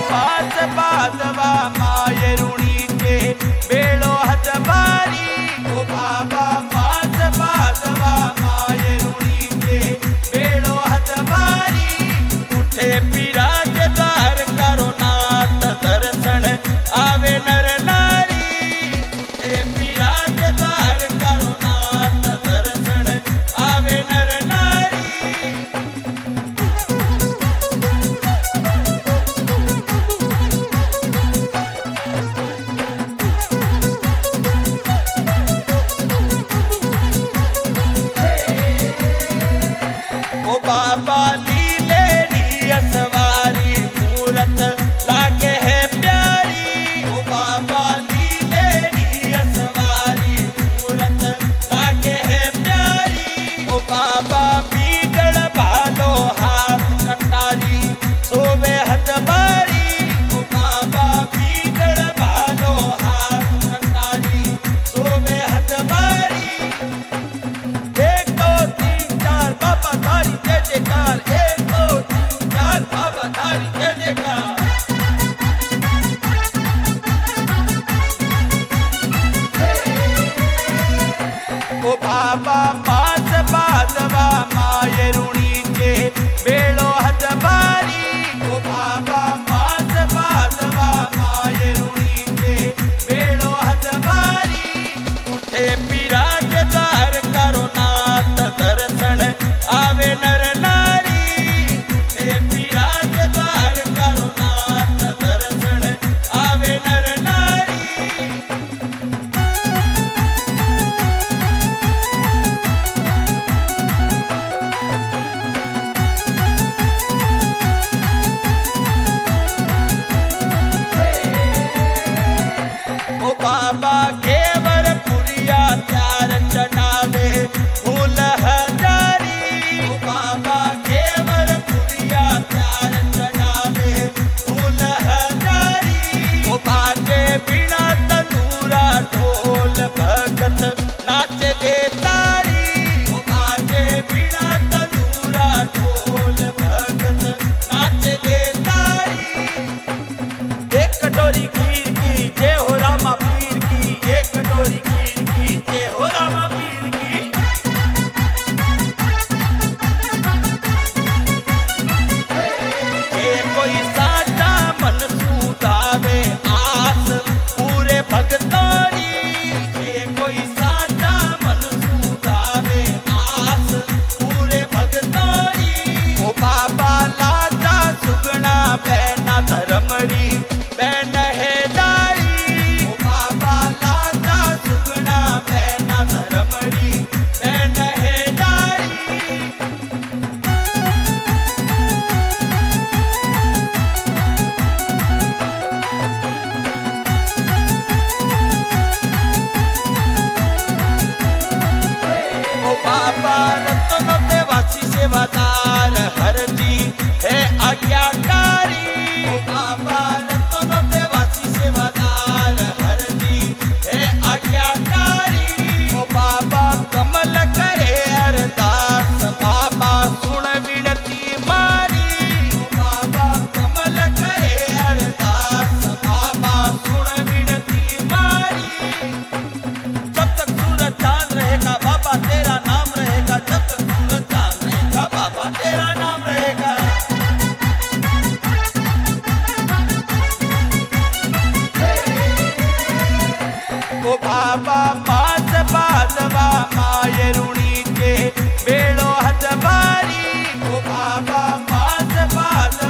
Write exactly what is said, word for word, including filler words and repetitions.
पाच बाजवा मायरुणीचे बेळो हतबारी ओ बाबा पाच बाजवा मायरुणीचे बेळो हतबारी कुठे बिराजदार करो नाथ दर्शन आवे नर नारी कुठे बिराजदार करो नाथ दर्शन आवे नर नारी ओ बाबा लीलेरी असवारी मूरत लागे है प्यारी ओ बाबा लीलेरी असवारी मूरत लागे है प्यारी ओ बाबा बीगड़ भालो हाथ कटारी सोवे हथबारी ओ बाबा बीगड़ भालो हाथ कटारी सोवे हथबारी एक दो तीन चार बाबा धारी जय जयकार एक दो तीन चार बाबा धारी जय जयकार ओ बाबा पाच बाजवा मायरुणीचे बेळो हतबारी ओ बाबा पाच बाजवा मायरुणीचे बेळो हतबारी कुठे बिराजदार करो नाथ दर्शन आवे नर नारी कुठे बिराजदार करो नाथ दर्शन आवे नर नारी ओ बाबा केवर पुरिया प्यार चढ़ावे फूल हजारी ओ बाबा केवर पुरिया प्यार चढ़ावे फूल हजारी ओ बाजे बिना तनूरा ढोल भगत नाचे दे तारी ओ बाजे बिना तनूरा ढोल भगत नाचे दे तारी एक कटोरी खीर की जय हो रामा पीर की एक कटोरी खीर की जय हो रामा पीर की ये कोई साचा मन सूतावे आस पूरे भगतानी ये कोई साचा मन सूतावे आस पूरे भगतानी ओ बाबा लाजा सुगना बहना धर्मरी बहन है दारी ओ बाबा लाजा सुगना बहना धर्मरी बहन है दारी ओ बाबा रत्नों के वासी सेवादार हरजी है आज्ञाकारी ओ बाबा रत्नों के वासी सेवादार हरजी है आज्ञाकारी ओ बाबा कमल करे अरदास बाबा सुन विनती मारी ओ बाबा कमल करे अरदास बाबा सुन विनती मारी जब तक सूरज चांद रहेगा बाबा तेरा नाम रहेगा जब तक सूरज चांद रहेगा बाबा तेरा नाम रहेगा ओ बाबा पाच बाजवा मायरुणीचे बेळो हतबारी ओ बाबा पाच बाजवा